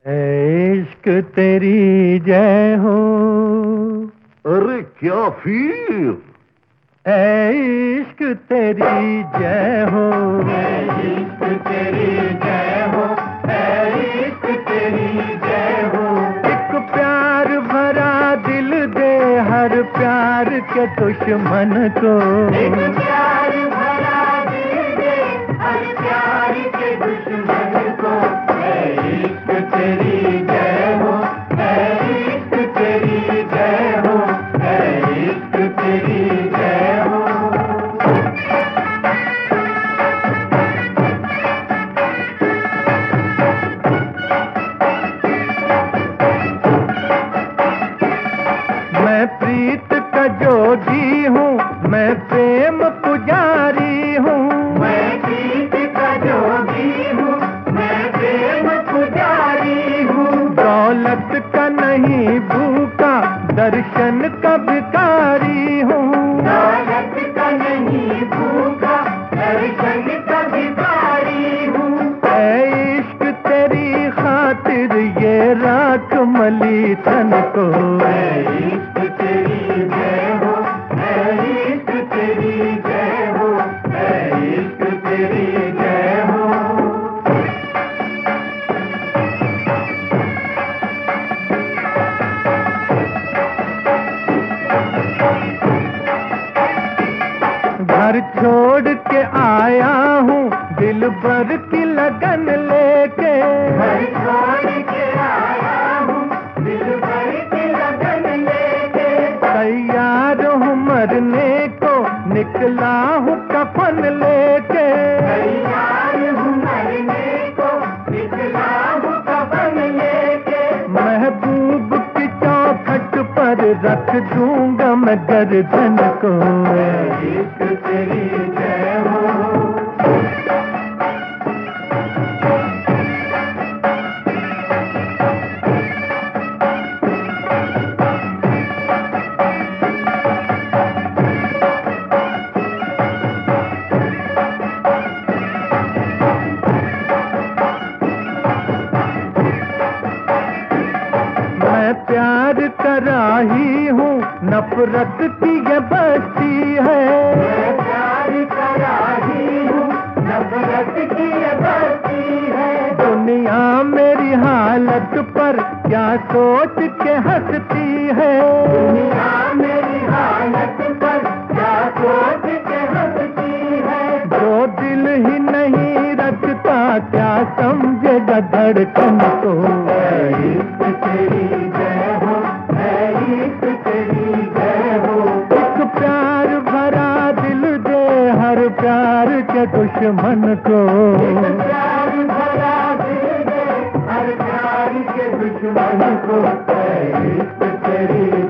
इश्क तेरी जय हो। अरे क्या फिर? इश्क तेरी जय हो। इश्क तेरी जय हो। इश्क तेरी जय हो। एक प्यार भरा दिल दे हर प्यार के दुश्मन को। एक प्यार भरा दिल दे हर प्यार के दुश्मन को। इश्क तेरी जय हो। इश्क तेरी जय हो। इश्क तेरी जय हो। मैं प्रीत का जोगी हूँ, मैं प्रेम पुजारी हूँ। मैं प्रीत का जोगी हूँ, मैं प्रेम पुजारी हूँ। दौलत का नहीं भूखा, दर्शन का भिखारी हूँ। दौलत का नहीं भूखा, दर्शन का भिखारी हूँ। इश्क तेरी खातिर ये राख मली तन को। इश्क तेरी जय हो। इश्क तेरी जय हो। इश्क तेरी जय हो। घर छोड़ के आया हूँ दिल भर की लगन लेके। घर छोड़ के आया हूँ दिल भर की लगन लेके। तैयार हूँ मरने को, निकला हूँ कफन लेके। तैयार हूँ मरने को, निकला हूँ कफन लेके। महबूब की चौखट पर रख दूंगा मैं गर्दन को। इश्क तेरी जय हो। मैं प्यार कराही हूँ, नफरत की ये बस्ती है। मैं प्यार कराही हूँ, नफरत की ये बस्ती है। दुनिया मेरी हालत पर क्या सोच के हंसती है। दुनिया मेरी हालत पर क्या सोच के हंसती है। जो दिल ही नहीं रखता क्या समझेगा धड़कन को। इश्क तेरी जय हो। इश्क तेरी जय हो। एक प्यार भरा दिल दे हर प्यार के दुश्मन को। एक प्यार भरा दिल दे हर प्यार के दुश्मन को। इश्क तेरी